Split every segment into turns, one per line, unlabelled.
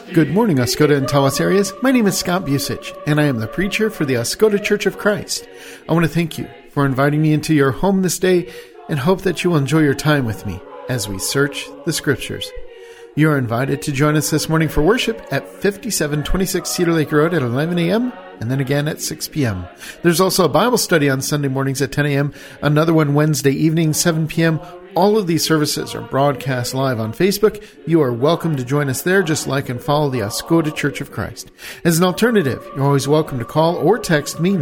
Good morning, Oscoda and Tawas areas. My name is Scott Busich, and I am the preacher for the Oscoda Church of Christ. I want to thank you for inviting me into your home this day and hope that you will enjoy your time with me as we search the Scriptures. You are invited to join us this morning for worship at 5726 Cedar Lake Road at 11 a.m. and then again at 6 p.m. There's also a Bible study on Sunday mornings at 10 a.m., another one Wednesday evening, 7 p.m. All of these services are broadcast live on Facebook. You are welcome to join us there. Just like and follow the Oscoda Church of Christ. As an alternative, you're always welcome to call or text me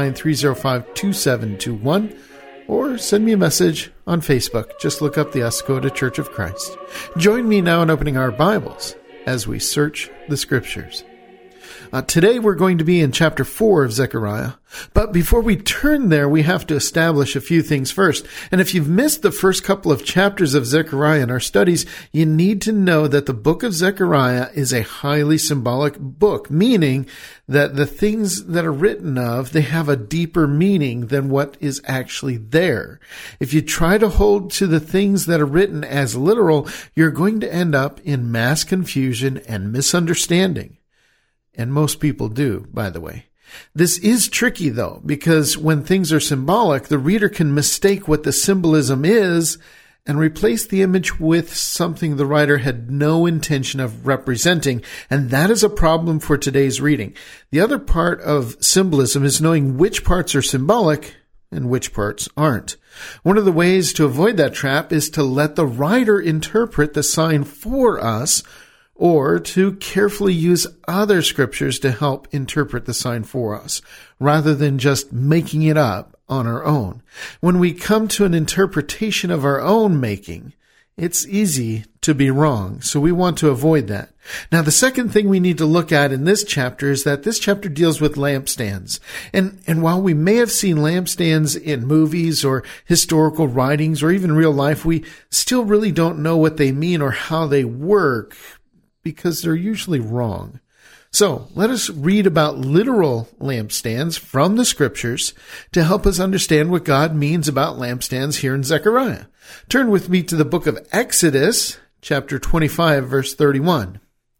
989-305-2721 or send me a message on Facebook. Just look up the Oscoda Church of Christ. Join me now in opening our Bibles as we search the Scriptures. Today we're going to be in chapter 4 of Zechariah, but before we turn there, we have to establish a few things first. And if you've missed the first couple of chapters of Zechariah in our studies, you need to know that the book of Zechariah is a highly symbolic book, meaning that the things that are written of, they have a deeper meaning than what is actually there. If you try to hold to the things that are written as literal, you're going to end up in mass confusion and misunderstanding. And most people do, by the way. This is tricky, though, because when things are symbolic, the reader can mistake what the symbolism is and replace the image with something the writer had no intention of representing. And that is a problem for today's reading. The other part of symbolism is knowing which parts are symbolic and which parts aren't. One of the ways to avoid that trap is to let the writer interpret the sign for us, or to carefully use other scriptures to help interpret the sign for us, rather than just making it up on our own. When we come to an interpretation of our own making, it's easy to be wrong, so we want to avoid that. Now, the second thing we need to look at in this chapter is that this chapter deals with lampstands. And while we may have seen lampstands in movies or historical writings or even real life, we still really don't know what they mean or how they work, because they're usually wrong. So let us read about literal lampstands from the Scriptures to help us understand what God means about lampstands here in Zechariah. Turn with me to the book of Exodus, chapter 25, verse 31.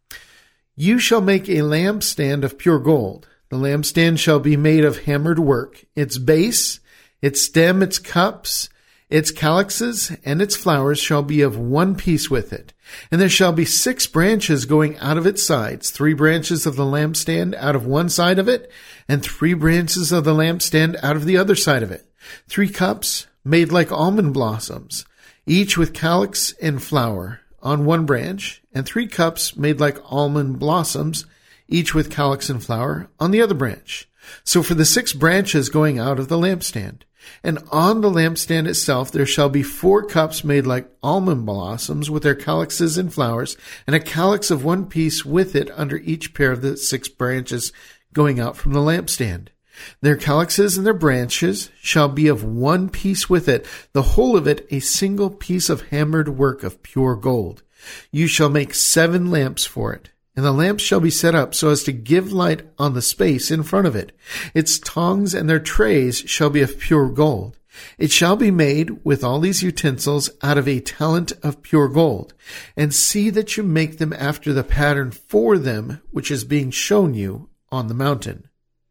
You shall make a lampstand of pure gold. The lampstand shall be made of hammered work. Its base, its stem, its cups, its calyxes, and its flowers shall be of one piece with it. And there shall be 6 branches going out of its sides, 3 branches of the lampstand out of one side of it, and 3 branches of the lampstand out of the other side of it. 3 cups made like almond blossoms, each with calyx and flower on one branch, and 3 cups made like almond blossoms, each with calyx and flower on the other branch. So for the 6 branches going out of the lampstand. And on the lampstand itself there shall be 4 cups made like almond blossoms with their calyxes and flowers, and a calyx of one piece with it under each pair of the 6 branches going out from the lampstand. Their calyxes and their branches shall be of one piece with it, the whole of it a single piece of hammered work of pure gold. You shall make 7 lamps for it. And the lamps shall be set up so as to give light on the space in front of it. Its tongs and their trays shall be of pure gold. It shall be made with all these utensils out of a talent of pure gold. And see that you make them after the pattern for them, which is being shown you on the mountain.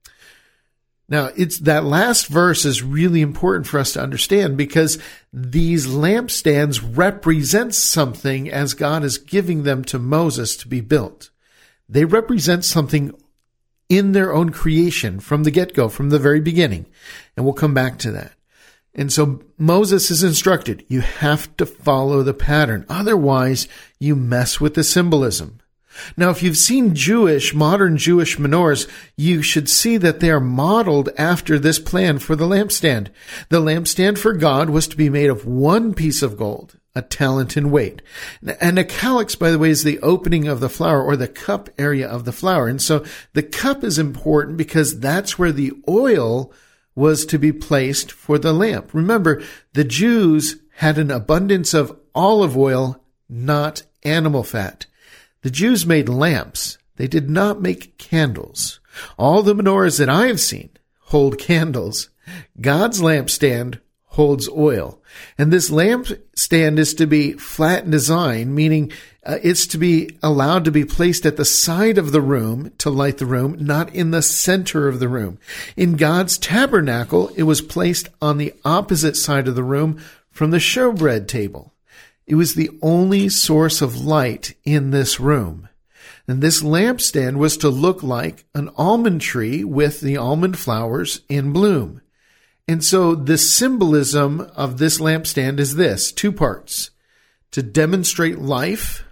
Now, that last verse is really important for us to understand, because these lampstands represent something as God is giving them to Moses to be built. They represent something in their own creation from the get-go, from the very beginning. And we'll come back to that. And so Moses is instructed, you have to follow the pattern. Otherwise, you mess with the symbolism. Now, if you've seen modern Jewish menorahs, you should see that they are modeled after this plan for the lampstand. The lampstand for God was to be made of one piece of gold, a talent in weight. And a calyx, by the way, is the opening of the flower, or the cup area of the flower. And so the cup is important because that's where the oil was to be placed for the lamp. Remember, the Jews had an abundance of olive oil, not animal fat. The Jews made lamps. They did not make candles. All the menorahs that I have seen hold candles. God's lampstand holds oil. And this lampstand is to be flat in design, meaning it's to be allowed to be placed at the side of the room to light the room, not in the center of the room. In God's tabernacle, it was placed on the opposite side of the room from the showbread table. It was the only source of light in this room. And this lampstand was to look like an almond tree with the almond flowers in bloom. And so the symbolism of this lampstand is this, two parts: to demonstrate life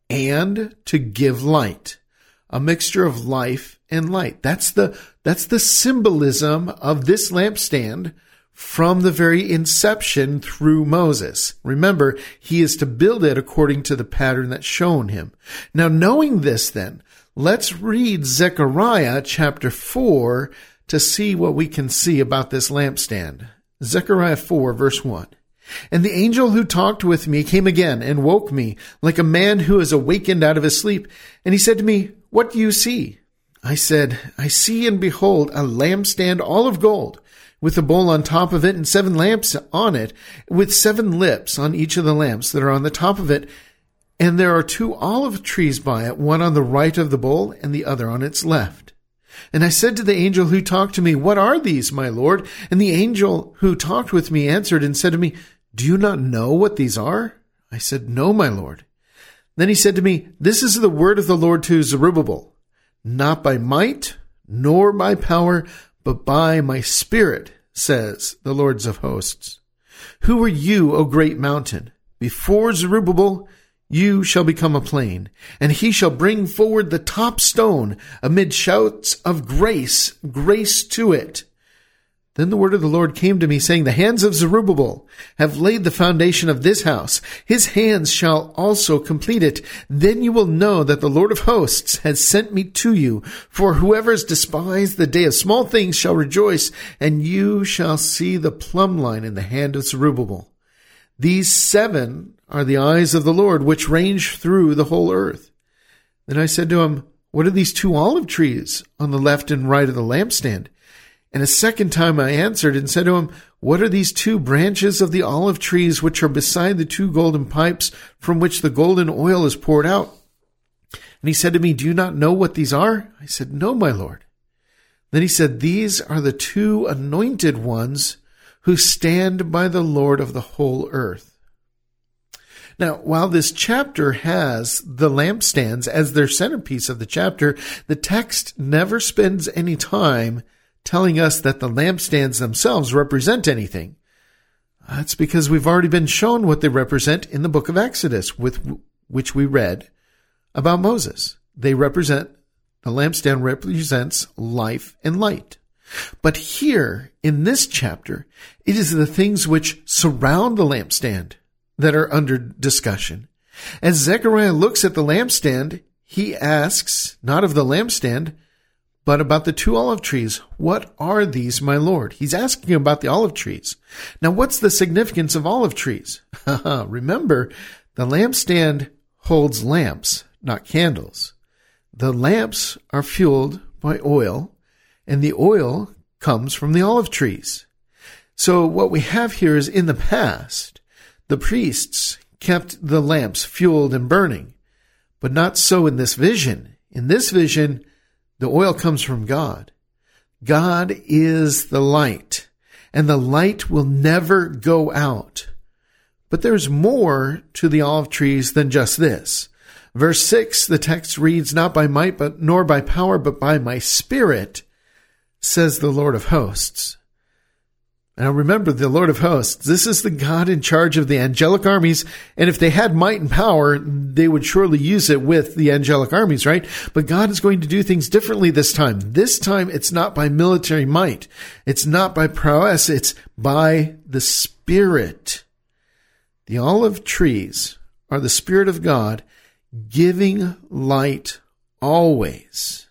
and to give light, a mixture of life and light. That's the symbolism of this lampstand from the very inception through Moses. Remember, he is to build it according to the pattern that's shown him. Now, knowing this then, let's read Zechariah chapter 4 to see what we can see about this lampstand. Zechariah 4, verse 1. And the angel who talked with me came again and woke me like a man who is awakened out of his sleep. And he said to me, "What do you see?" I said, "I see and behold a lampstand all of gold, with a bowl on top of it and 7 lamps on it, with 7 lips on each of the lamps that are on the top of it. And there are 2 olive trees by it, one on the right of the bowl and the other on its left." And I said to the angel who talked to me, "What are these, my Lord?" And the angel who talked with me answered and said to me, "Do you not know what these are?" I said, "No, my Lord." Then he said to me, "This is the word of the Lord to Zerubbabel, not by might nor by power, but by my Spirit, says the Lord of hosts. Who are you, O great mountain? Before Zerubbabel, you shall become a plain, and he shall bring forward the top stone amid shouts of grace, grace to it. Then the word of the Lord came to me, saying, The hands of Zerubbabel have laid the foundation of this house. His hands shall also complete it. Then you will know that the Lord of hosts has sent me to you. For whoever has despised the day of small things shall rejoice, and you shall see the plumb line in the hand of Zerubbabel. These 7 are the eyes of the Lord, which range through the whole earth. Then I said to him, What are these 2 olive trees on the left and right of the lampstand? And a second time I answered and said to him, What are these 2 branches of the olive trees which are beside the 2 golden pipes from which the golden oil is poured out? And he said to me, Do you not know what these are? I said, No, my Lord. Then he said, These are the 2 anointed ones who stand by the Lord of the whole earth. Now, while this chapter has the lampstands as their centerpiece of the chapter, the text never spends any time telling us that the lampstands themselves represent anything. That's because we've already been shown what they represent in the book of Exodus, with which we read about Moses. The lampstand represents life and light. But here, in this chapter, it is the things which surround the lampstand that are under discussion. As Zechariah looks at the lampstand, he asks, not of the lampstand, but about the 2 olive trees. What are these, my Lord? He's asking about the olive trees. Now, what's the significance of olive trees? Remember, the lampstand holds lamps, not candles. The lamps are fueled by oil, and the oil comes from the olive trees. So what we have here is, in the past, the priests kept the lamps fueled and burning, but not so in this vision. In this vision, the oil comes from God. God is the light, and the light will never go out. But there's more to the olive trees than just this. Verse 6, the text reads, Not by might, nor by power, but by my Spirit, says the Lord of hosts. Now remember, the Lord of hosts, this is the God in charge of the angelic armies, and if they had might and power, they would surely use it with the angelic armies, right? But God is going to do things differently this time. This time, it's not by military might. It's not by prowess. It's by the Spirit. The olive trees are the Spirit of God giving light always.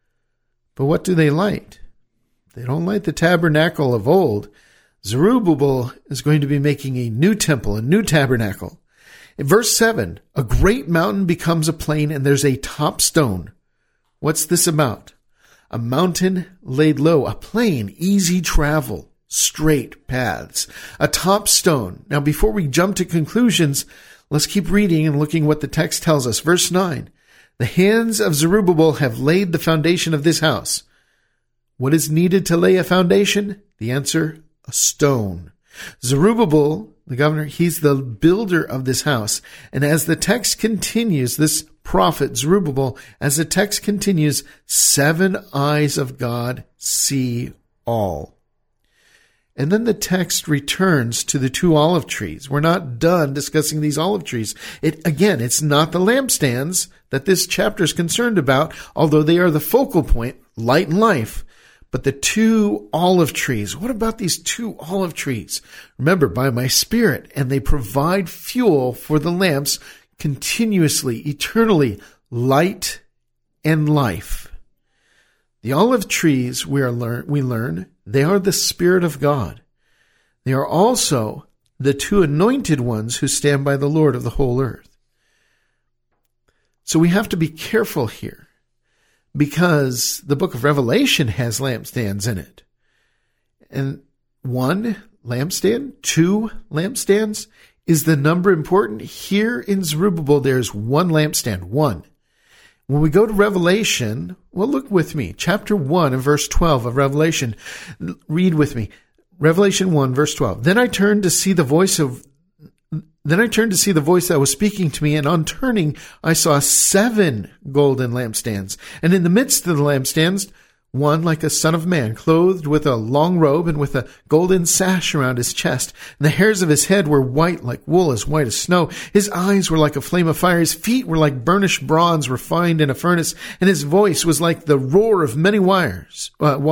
But what do they light? They don't light the tabernacle of old. Zerubbabel is going to be making a new temple, a new tabernacle. In verse 7, a great mountain becomes a plain, and there's a top stone. What's this about? A mountain laid low, a plain, easy travel. straight paths, a top stone. Now, before we jump to conclusions, let's keep reading and looking what the text tells us. Verse 9, the hands of Zerubbabel have laid the foundation of this house. What is needed to lay a foundation? The answer, a stone. Zerubbabel, the governor, he's the builder of this house. And as the text continues, this prophet Zerubbabel, as the text continues, 7 eyes of God see all. And then the text returns to the 2 olive trees. We're not done discussing these olive trees. It's not the lampstands that this chapter is concerned about, although they are the focal point, light and life. But the 2 olive trees, what about these 2 olive trees? Remember, by my Spirit, and they provide fuel for the lamps continuously, eternally, light and life. The olive trees, we learn, they are the Spirit of God. They are also the 2 anointed ones who stand by the Lord of the whole earth. So we have to be careful here, because the book of Revelation has lampstands in it. And 1 lampstand, 2 lampstands, is the number important? Here in Zerubbabel, there's 1 lampstand, 1. When we go to Revelation, well, look with me. Chapter 1 and verse 12 of Revelation. Read with me. Revelation 1, verse 12. Then I turned to see the voice that was speaking to me, and on turning, I saw 7 golden lampstands. And in the midst of the lampstands, one like a son of man, clothed with a long robe and with a golden sash around his chest. And the hairs of his head were white like wool, as white as snow. His eyes were like a flame of fire. His feet were like burnished bronze refined in a furnace. And his voice was like the roar of many waters.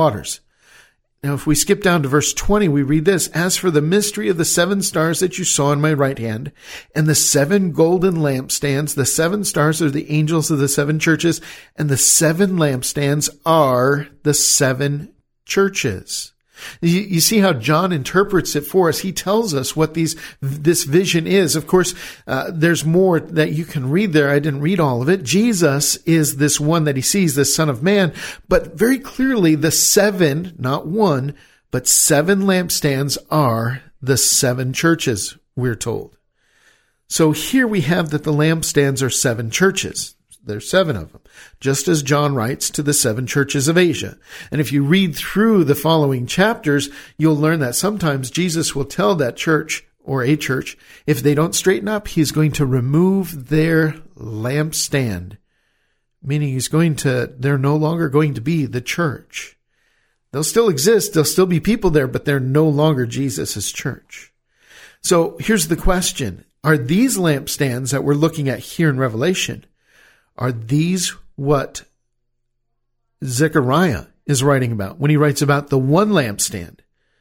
Now, if we skip down to verse 20, we read this. As for the mystery of the 7 stars that you saw in my right hand, and the 7 golden lampstands, the 7 stars are the angels of the 7 churches, and the 7 lampstands are the 7 churches. You see how John interprets it for us. He tells us what this vision is. Of course, there's more that you can read there. I didn't read all of it. Jesus is this one that he sees, the Son of Man. But very clearly, the 7, not 1, but 7 lampstands are the 7 churches, we're told. So here we have that the lampstands are 7 churches. There's 7 of them, just as John writes to the 7 churches of Asia. And if you read through the following chapters, you'll learn that sometimes Jesus will tell that church or a church, if they don't straighten up, he's going to remove their lampstand, meaning they're no longer going to be the church. They'll still exist. There'll still be people there, but they're no longer Jesus' church. So here's the question. Are these lampstands that we're looking at here in Revelation, are these what Zechariah is writing about when he writes about the 1 lampstand?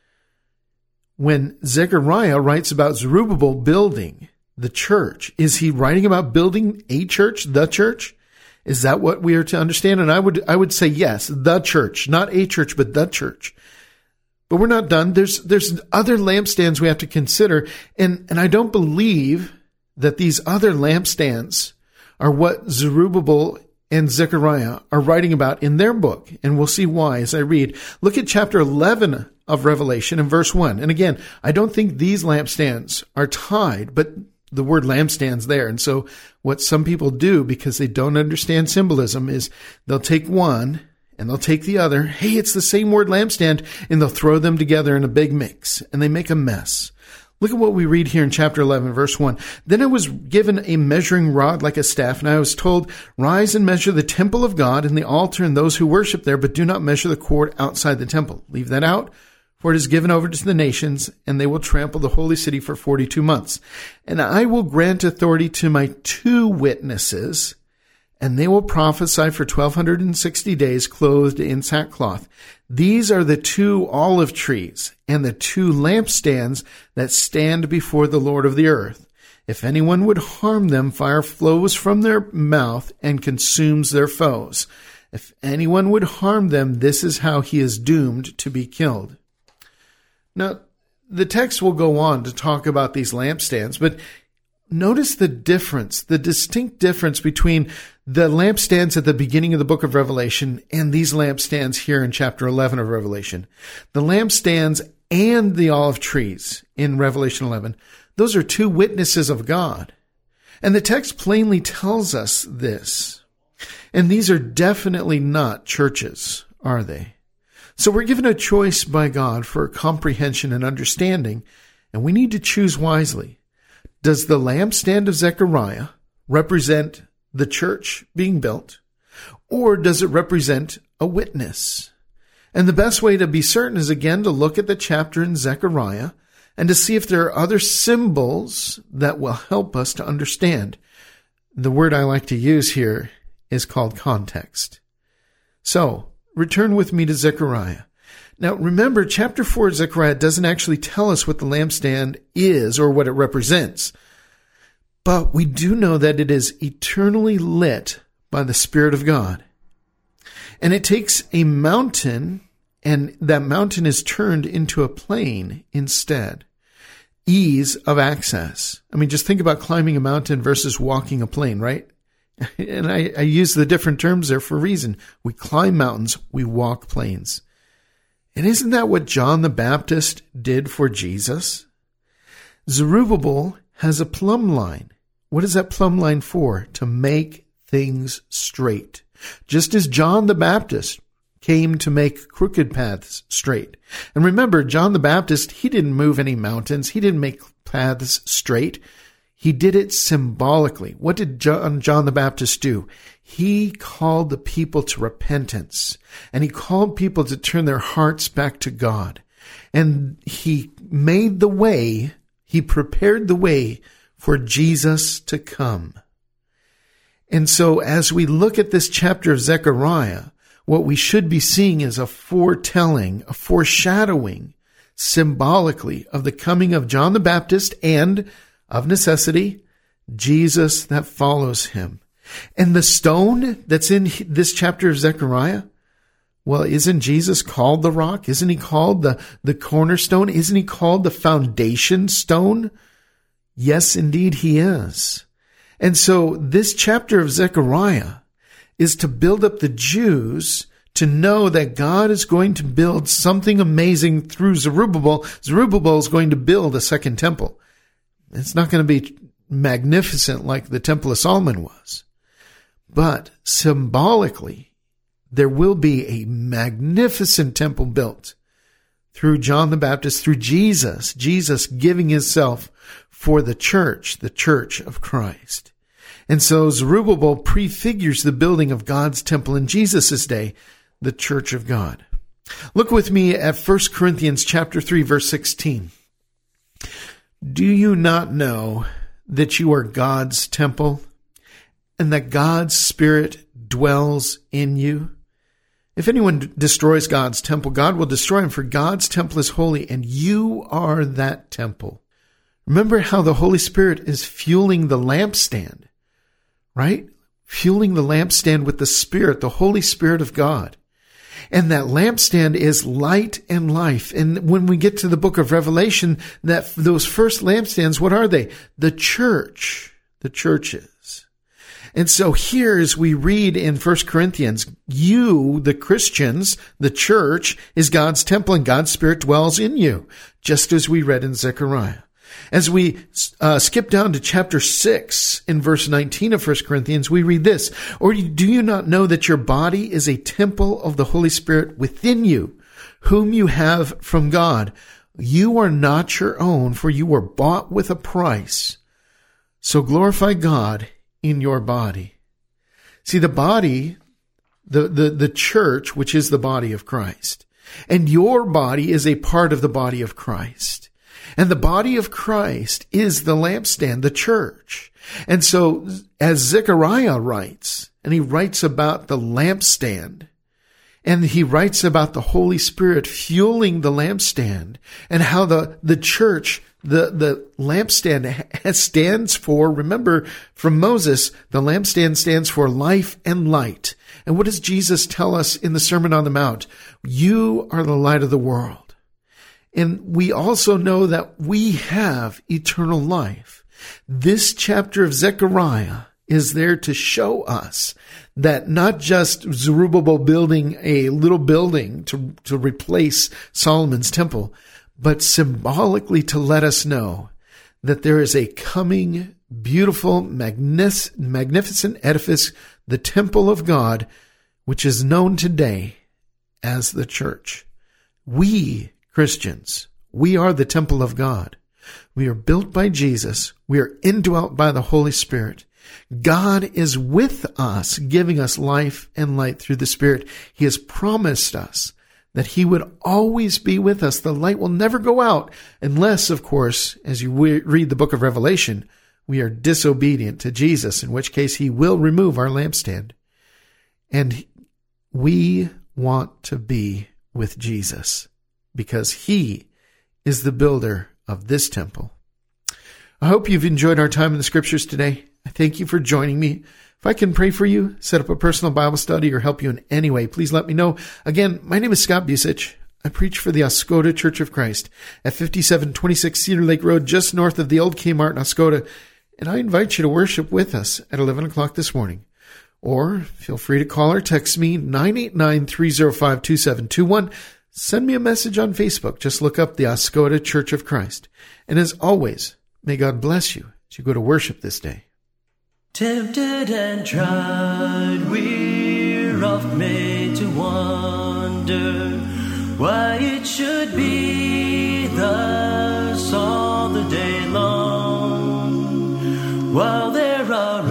When Zechariah writes about Zerubbabel building the church, is he writing about building a church, the church? Is that what we are to understand? And I would say yes, the church, not a church, but the church. But we're not done. There's other lampstands we have to consider. And I don't believe that these other lampstands are what Zerubbabel and Zechariah are writing about in their book. And we'll see why as I read. Look at chapter 11 of Revelation in verse 1. And again, I don't think these lampstands are tied, but the word lampstand's there. And so what some people do, because they don't understand symbolism, is they'll take one and they'll take the other. Hey, it's the same word lampstand, and they'll throw them together in a big mix, and they make a mess. Look at what we read here in chapter 11, verse 1. Then I was given a measuring rod like a staff, and I was told, rise and measure the temple of God and the altar and those who worship there, but do not measure the court outside the temple. Leave that out, for it is given over to the nations, and they will trample the holy city for 42 months. And I will grant authority to my 2 witnesses, and they will prophesy for 1,260 days clothed in sackcloth. These are the 2 olive trees and the 2 lampstands that stand before the Lord of the earth. If anyone would harm them, fire flows from their mouth and consumes their foes. If anyone would harm them, this is how he is doomed to be killed. Now, the text will go on to talk about these lampstands, but notice the difference, the distinct difference between the lampstands at the beginning of the book of Revelation and these lampstands here in chapter 11 of Revelation. The lampstands and the olive trees in Revelation 11, those are two witnesses of God. And the text plainly tells us this. And these are definitely not churches, are they? So we're given a choice by God for comprehension and understanding, and we need to choose wisely. Does the lampstand of Zechariah represent the church being built, or does it represent a witness? And the best way to be certain is, again, to look at the chapter in Zechariah and to see if there are other symbols that will help us to understand. The word I like to use here is called context. So, return with me to Zechariah. Now, remember, chapter 4 of Zechariah doesn't actually tell us what the lampstand is or what it represents. But we do know that it is eternally lit by the Spirit of God. And it takes a mountain, and that mountain is turned into a plain instead. Ease of access. I mean, just think about climbing a mountain versus walking a plain, right? And I use the different terms there for a reason. We climb mountains, we walk plains. And isn't that what John the Baptist did for Jesus? Zerubbabel has a plumb line. What is that plumb line for? To make things straight. Just as John the Baptist came to make crooked paths straight. And remember, John the Baptist, he didn't move any mountains. He didn't make paths straight. He did it symbolically. What did John the Baptist do? He called the people to repentance, and he called people to turn their hearts back to God. And he made the way, he prepared the way for Jesus to come. And so as we look at this chapter of Zechariah, what we should be seeing is a foretelling, a foreshadowing, symbolically, of the coming of John the Baptist and, of necessity, Jesus that follows him. And the stone that's in this chapter of Zechariah, well, isn't Jesus called the rock? Isn't he called the cornerstone? Isn't he called the foundation stone? Yes, indeed he is. And so this chapter of Zechariah is to build up the Jews to know that God is going to build something amazing through Zerubbabel. Zerubbabel is going to build a second temple. It's not going to be magnificent like the Temple of Solomon was. But symbolically, there will be a magnificent temple built through John the Baptist, through Jesus giving himself for the church of Christ. And so Zerubbabel prefigures the building of God's temple in Jesus' day, the church of God. Look with me at 1 Corinthians chapter 3, verse 16. Do you not know that you are God's temple and that God's Spirit dwells in you? If anyone destroys God's temple, God will destroy him, for God's temple is holy, and you are that temple. Remember how the Holy Spirit is fueling the lampstand, right? Fueling the lampstand with the Spirit, the Holy Spirit of God. And that lampstand is light and life. And when we get to the book of Revelation, that those first lampstands, what are they? The church, the churches. And so here, as we read in 1 Corinthians, you, the Christians, the church, is God's temple and God's Spirit dwells in you, just as we read in Zechariah. As we skip down to chapter 6 in verse 19 of 1 Corinthians, we read this, or do you not know that your body is a temple of the Holy Spirit within you, whom you have from God? You are not your own, for you were bought with a price. So glorify God in your body. See, the body, the church, which is the body of Christ, and your body is a part of the body of Christ. And the body of Christ is the lampstand, the church. And so as Zechariah writes, and he writes about the lampstand, and he writes about the Holy Spirit fueling the lampstand, and how the church, the lampstand stands for, remember from Moses, the lampstand stands for life and light. And what does Jesus tell us in the Sermon on the Mount? You are the light of the world. And we also know that we have eternal life. This chapter of Zechariah is there to show us that not just Zerubbabel building a little building to replace Solomon's temple, but symbolically to let us know that there is a coming, beautiful, magnificent edifice, the temple of God, which is known today as the church. We, Christians, we are the temple of God. We are built by Jesus. We are indwelt by the Holy Spirit. God is with us, giving us life and light through the Spirit. He has promised us that He would always be with us. The light will never go out unless, of course, as you read the book of Revelation, we are disobedient to Jesus, in which case He will remove our lampstand. And we want to be with Jesus because He is the builder of this temple. I hope you've enjoyed our time in the Scriptures today. I thank you for joining me. If I can pray for you, set up a personal Bible study, or help you in any way, please let me know. Again, my name is Scott Busich. I preach for the Oscoda Church of Christ at 5726 Cedar Lake Road, just north of the old Kmart in Oscoda. And I invite you to worship with us at 11 o'clock this morning. Or feel free to call or text me, 989-305-2721. Send me a message on Facebook. Just look up the Oscoda Church of Christ. And as always, may God bless you as you go to worship this day.
Tempted and tried, we're oft made to wonder why it should be thus all the day long, while there are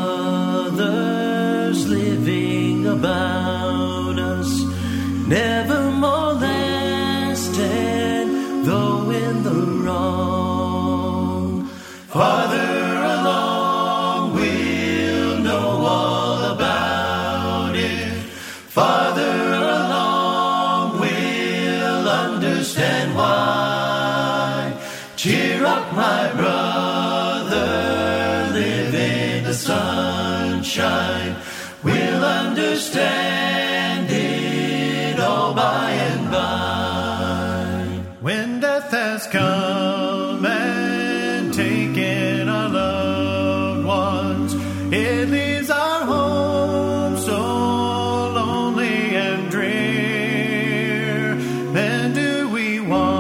others living about us, never molested, though in the wrong. Farther along, we'll know all about it. Farther along, we'll understand why. Cheer up, my brother, live in the sunshine. We'll understand it all by and by. When death has come and taken our loved ones, it leaves our home so lonely and drear. Then do we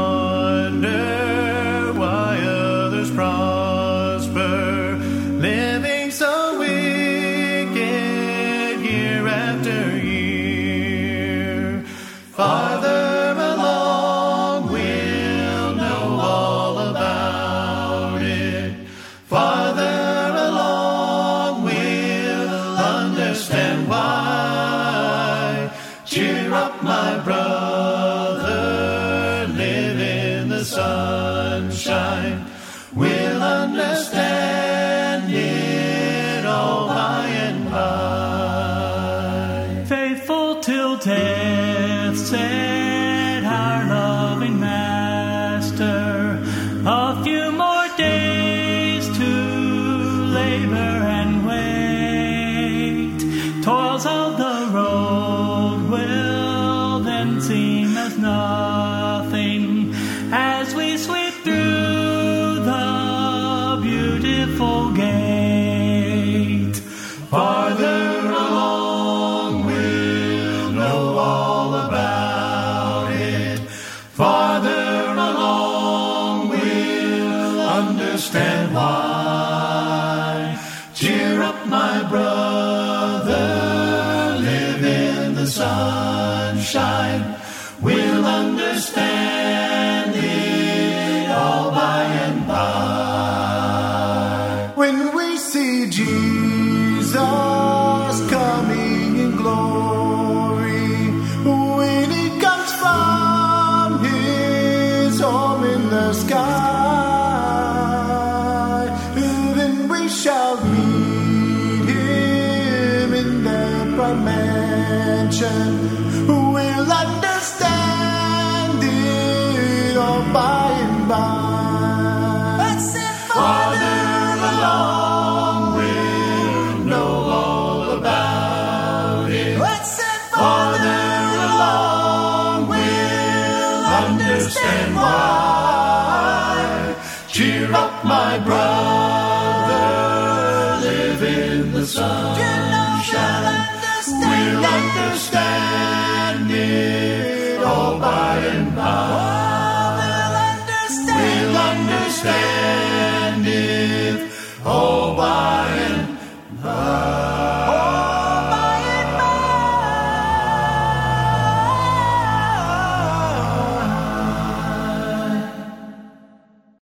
wonder why others prosper, living so wicked year after year? Farther along, we'll know all about it. Farther along, we'll understand why. Cheer up, my brother, live in the sunshine. We'll understand it all by and by. Faithful till death, said our loving Master. A few more days to labor and wait. Toils of the road will then seem as nothing as we sweep through the beautiful gate. Farther along, we'll know all about it. Farther along, we'll understand why. Cheer up, my brother, live in the sunshine. We'll understand it all by and by. When we see Jesus coming in glory, when He comes from His home in the sky, then we shall meet Him in that bright mansion. We'll understand it all by and by. Farther along, we'll know all about it. Farther along, we'll understand why. Cheer up, my brother, live in the sunshine. We'll understand it all by and by. understandeth all by and